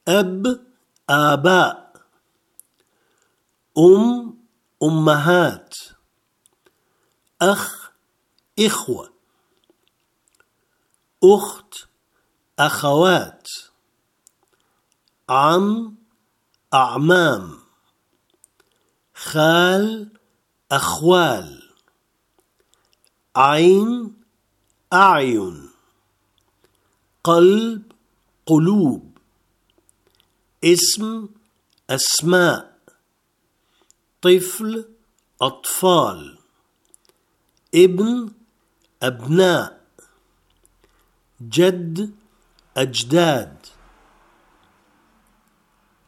أب آباء، أمهات، أخ إخوة، أخت أخوات، عم أعمام، خال أخوال، عين أعين، قلب قلوب، اسم أسماء، طفل أطفال، ابن أبناء، جد أجداد.